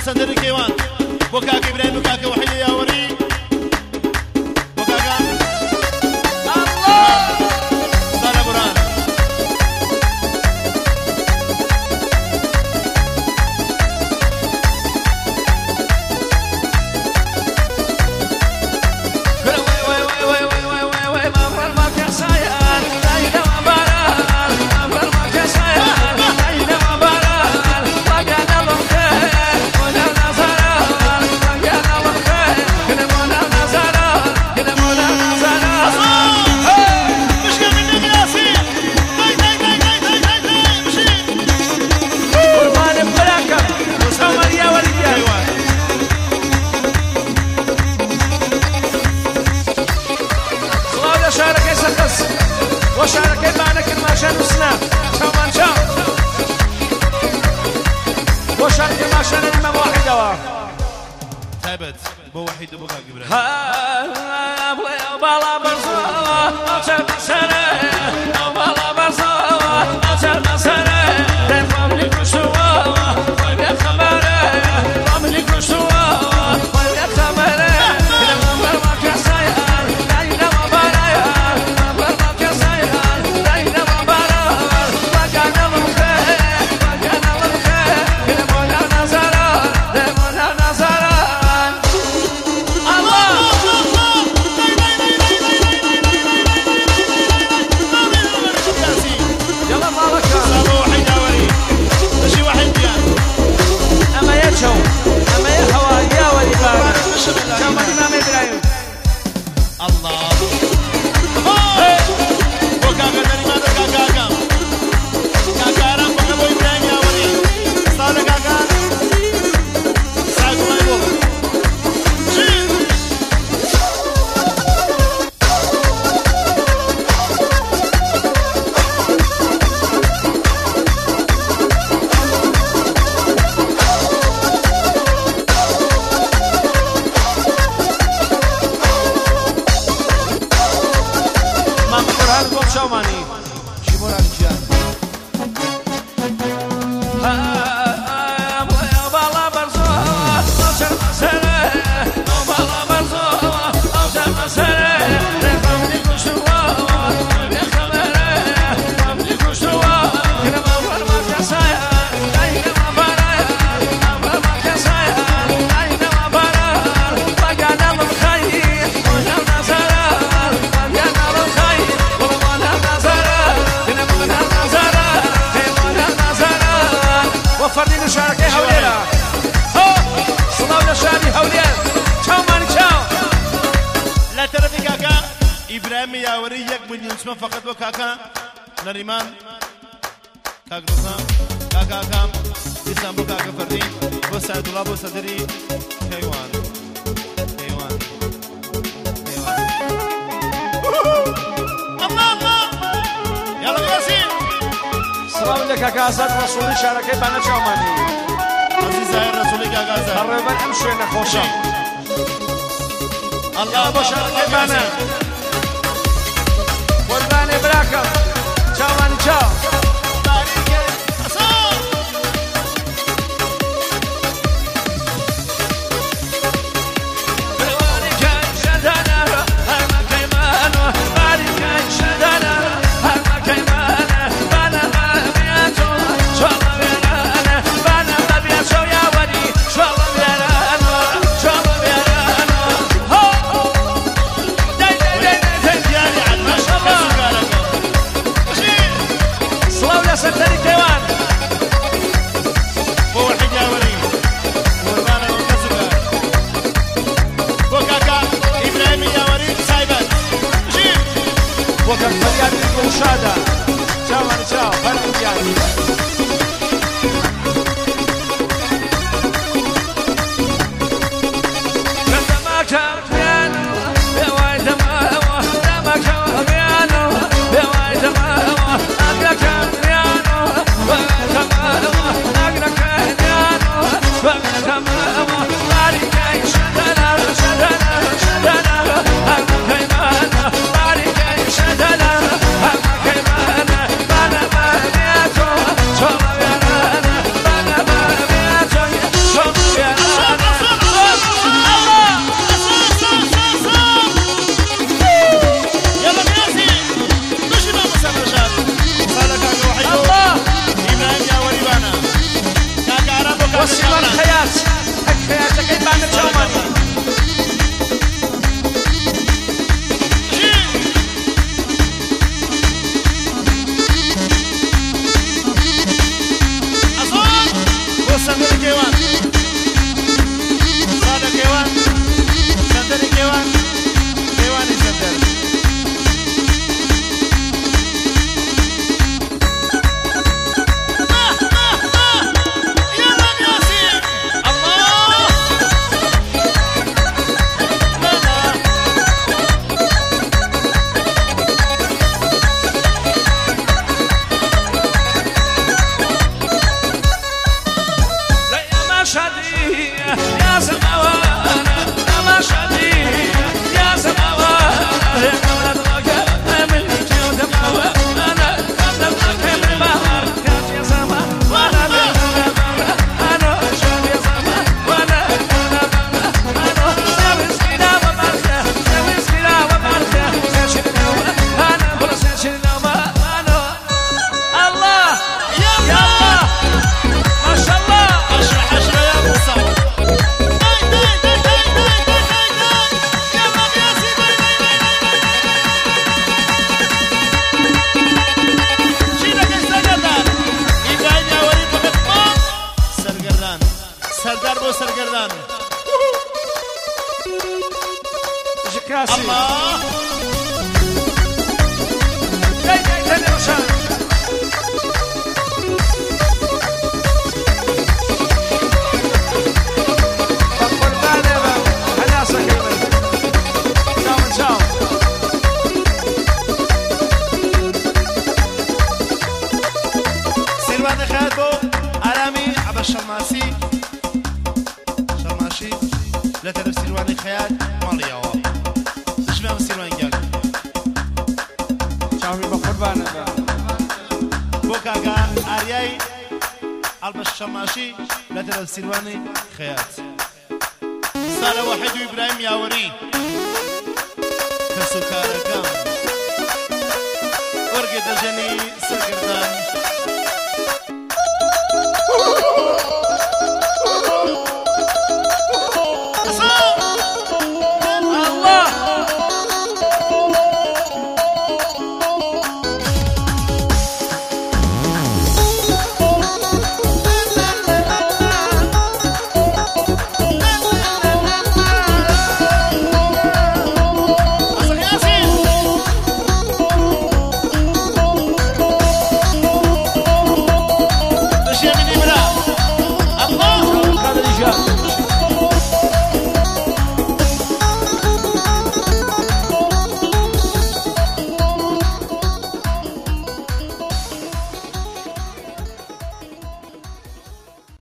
صدر كيوان بوكاك إبراهيم بوكاك وحيد يا وري بوكاك الله صار بران وشاركي معنا كل ما شان وسناب كمان شاو وشاركي ما شان الإمام واحد دوا ثابت بو وحيد وبوكاك إبراهيم ها بالا برزوة أشر سنة بالا برزوة أشر سنة رفضني كشوة ويا خبره رفضني كشوة ويا خبره فردين شاركي هوليلا صلاة شاري هوليلا تشاو ماني تشاو لا ترى كاكا إبراهيم يا وري يقبل ينسمع فقط وكاكا نريمان كاكا كاكا كام يسام بكاكا فردين وسعد الله وصدري حيوان حيوان الله الله يلا ياسين سلام لك كاكا أسد رسولي شاركي بنا تشاو ماني عزيز رسولي كاكا أسد قريبا أمشي نخوشا الله أبو شاركي بنا قرباني براكم تشاو ماني تشاو وكان فريق المشاهدة تشاو ماني تشاو فريق يعني سرگردان جكاسي الله تاني روشان قربان يا بابا هناسة كلمة تشاو سلوان خاتو عرامي عبا الشماسي شماشي لا تدف سلوان خيات مالي يوا شباب سلوان قال تشاومي بقربان يا بابا بوكاكا آرياي عبا الشماشي لا تدف سلوان خيات سالة واحد وإبراهيم ياوري كسوكارا قام ورقة دجني سرقردان